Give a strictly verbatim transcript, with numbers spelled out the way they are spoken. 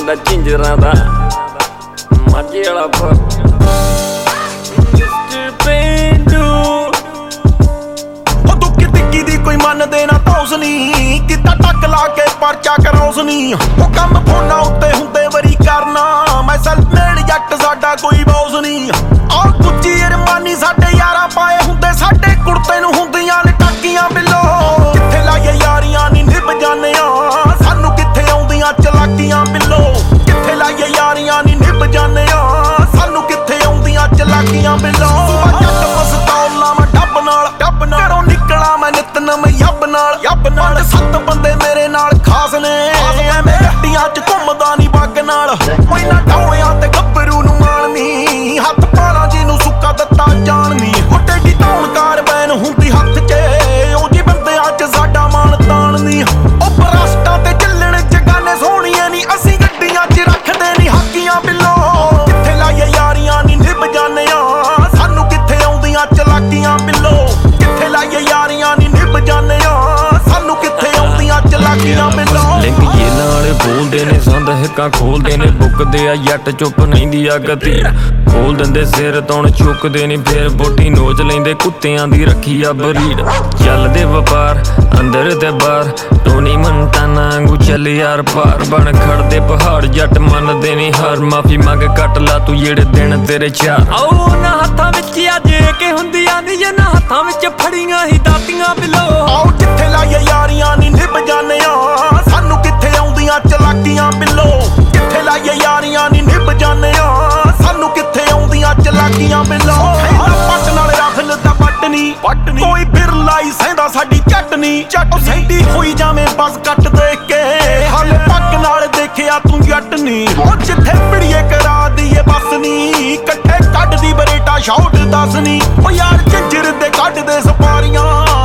ਮੁੰਡਾ ਝਿੰਜਰਾਂ ਦਾ ਮਾਝੇ ਵਾਲਾ ਪੇਂਡੂ ਉਹ ਦੁੱਕੀ ਟਿੱਕੀ ਦੀ ਕੋਈ ਮੰਨਦੇ ਨਾ ਤੌਸ ਨੀ ਕਿਤਾ ਟੱਕ ਲਾ ਕੇ ਪਰਚਾ ਕਰੌਸ ਨੀ ਉਹ ਕੰਮ ਫੋਨਾਂ ਉੱਤੇ ਹੁੰਦੇ ਵਰੀ ਕਰਨਾ ਮੈਂ ਸੈਲਫ ਮੇਡ ਜੱਟ ਸਾਡਾ ਕੋਈ ਬੌਸ ਨੀ ਆਹ ਕੁੱਚੀ ਅਰਮਾਨੀ ਸਾਡੇ ਯਾਰਾਂ ਪਾਏ ਹੁੰਦੇ ਸਾਡੇ ਕੁੜਤੇ ਨੂੰ ਹੁੰਦੀਆਂ ਨੇ ਟਾਕੀਆਂ ਬਿੱਲੋ ਕਿੱਥੇ ਲਾਈਏ ਯਾਰੀਆਂ ਨੀ ਨਿਭ ਜਾਣਿਆ ਸਾਨੂੰ ਕਿੱਥੇ ਆਉਂਦੀਆਂ ਚਲਾਕੀਆਂ ਬਿੱਲੋ ਕਿੱਥੇ ਲਾਈਏ ਯਾਰੀਆਂ ਨੀ ਨਿਭ ਜਾਣਿਆ ਸਾਨੂੰ ਕਿੱਥੇ ਆਉਂਦੀਆਂ ਚਲਾਕੀਆਂ ਬਿੱਲੋ ਜੱਟ ਪਸਤੌਲਾਂ ਮੈਂ ਡੱਬ ਨਾਲ ਡੱਬ ਨਾਲ ਘਰੋਂ ਨਿਕਲਾਂ ਮੈਂ ਨਿਤ ਨਵੇਂ ਯੱਬ ਨਾਲ ਯੱਬ ਨਾਲ ਸੱਤ ਬੰਦੇ ਮੇਰੇ ਨਾਲ ਖਾਸ ਨੇ ਐਵੇਂ ਗੱਡੀਆਂ 'ਚ ਘੁੰਮਦਾ ਨੀ ਬੱਗ ਨਾਲ ਕੋਈ ਨਾ ਡੌਲਿਆਂ ਤੇ ਗੱਭਰੂ ਨੂੰ ਮਾਣਨੀ ਹੱਥ ਪਾਲਾਂ ਜੀ ਨੂੰ ਸੁੱਕਾ ਦਿੱਤਾ ਜਾਣਨੀ ਹੁੱਟੇ ਦੀ ਧੌਣਕਾਰ ਬੈਨ ਹੁੰਦੀ ਹੱਥ 'ਚ ਉਹ ਜੀ ਬੰਦਿਆਂ 'ਚ ਸਾਡਾ ਮਾਣ ਤਾਣਨੀ ਉਹ ਬਰਸਟਾਂ ਤੇ ਚੱਲਣ ਜਗਾਨੇ ਸੋਹਣੀਆਂ ਨੀ ਅਸੀਂ ਗੱਡੀਆਂ 'ਚ ਰੱਖਦੇ ਨੀ ਹਾਕੀਆਂ ਬਿੱਲੋ ਕਿੱਥੇ ਲਾਈਏ ਯਾਰੀਆਂ ਨੀ ਨਿਭ ਜਾਣਿਆ ਸਾਨੂੰ ਕਿੱਥੇ ਆਉਂਦੀਆਂ ਚਲਾਕੀਆਂ ਬਿੱਲੋ ਕਿੱਥੇ ਲਾਈਏ ਯਾਰੀਆਂ ਨੀ ਨਿਭ ਜਾਣਿਆ ਸਾਨੂੰ ਕਿੱਥੇ ਆਉਂਦੀਆਂ ਚਲਾਕੀਆਂ ਬਿੱਲੋ ਲਿੰਕ ਜੇ ਨਾਲ ਬੋਲਦੇ ਨੇ ਸੰਦ ਹਿੱਕਾਂ ਖੋਲਦੇ ਨੇ ਬੁੱਕਦੇ ਆ ਜੱਟ ਚੁੱਪ ਰਹਿੰਦੀ ਆ ਗਤੀ ਖੋਲ ਦਿੰਦੇ ਸਿਰ ਤੌਣ ਚੁੱਕਦੇ ਨੀ ਫੇਰ ਬੋਟੀ ਨੋਚ ਲੈਂਦੇ ਕੁੱਤਿਆਂ ਦੀ ਰੱਖੀ ਆ ਬਰੀਡ ਚੱਲਦੇ ਵਪਾਰ ਅੰਦਰ ਤੇ ਬਾਹਰ ਟੋਨੀ ਮੰਟਾਨਾ ਵਾਂਗੂ ਚੱਲ ਯਾਰ ਪਾਰ ਬਣ ਖੜਦੇ ਪਹਾੜ ਜੱਟ ਮੰਨਦੇ ਨੀ ਹਾਰ ਮਾਫੀ ਮੰਗ ਕੱਟ ਲਾ ਤੂੰ ਜਿਹੜੇ ਦਿਨ ਤੇਰੇ ਚਾਰ ਆਓ ਨਾ ਹੱਥਾਂ ਵਿੱਚ ਅੱਜ ਕੇ ਹੁੰਦੀਆਂ ਨੀ ਜਿਨ੍ਹਾਂ ਹੱਥਾਂ ਵਿੱਚ ਫੜੀਆਂ ਹੀ ਦਾਤੀਆਂ ਬਿਲੋ ਆਓ ਜਿੱਥੇ ਲਾਈਏ ਯਾਰੀਆਂ ਨੀ ਨਿਭ ਜਾਣਿਆ ਸਾਨੂੰ ਕਿੱਥੇ ਆਉਂਦੀਆਂ ਚਲਾਕੀਆਂ ਬਿੱਲੋ ਕਿੱਥੇ ਲਾਈਏ ਯਾਰੀਆਂ ਨੀ ਨਿਭ ਜਾਣਿਆ ਸਾਨੂੰ ਕਿੱਥੇ ਆਉਂਦੀਆਂ ਚਲਾਕੀਆਂ ਬਿੱਲੋ ਪੱਟ ਨਾਲ ਰਾਫਲ ਦਾ ਪੱਟਨੀ ਪੱਟਨੀ ਕੋਈ ਬਿਰਲਾ ਹੀ ਸਹਿੰਦਾ ਸਾਡੀ ਚਟਨੀ ਚੱਟ ਸਹਿੰਦੀ ਹੋਈ ਜਾਵੇਂ ਬਸ ਕੱਟ ਦੇਖ ਕੇ ਹਾਲੇ ਪੱਕ ਨਾਲ ਦੇਖਿਆ ਤੂੰ ਜੱਟ ਨੀ ਉਹ ਜਿੱਥੇ ਪਿੜੀਏ ਕਰਾ ਦਈਏ ਬਸ ਨੀ ਇਕੱਠੇ ਕੱਢਦੀ ਬਰੇਟਾ ਸ਼ਾਟ ਦੱਸ ਨੀ ਉਹ ਯਾਰ ਝੰਜਰ ਦੇ ਕੱਢਦੇ ਸਪਾਰੀਆਂ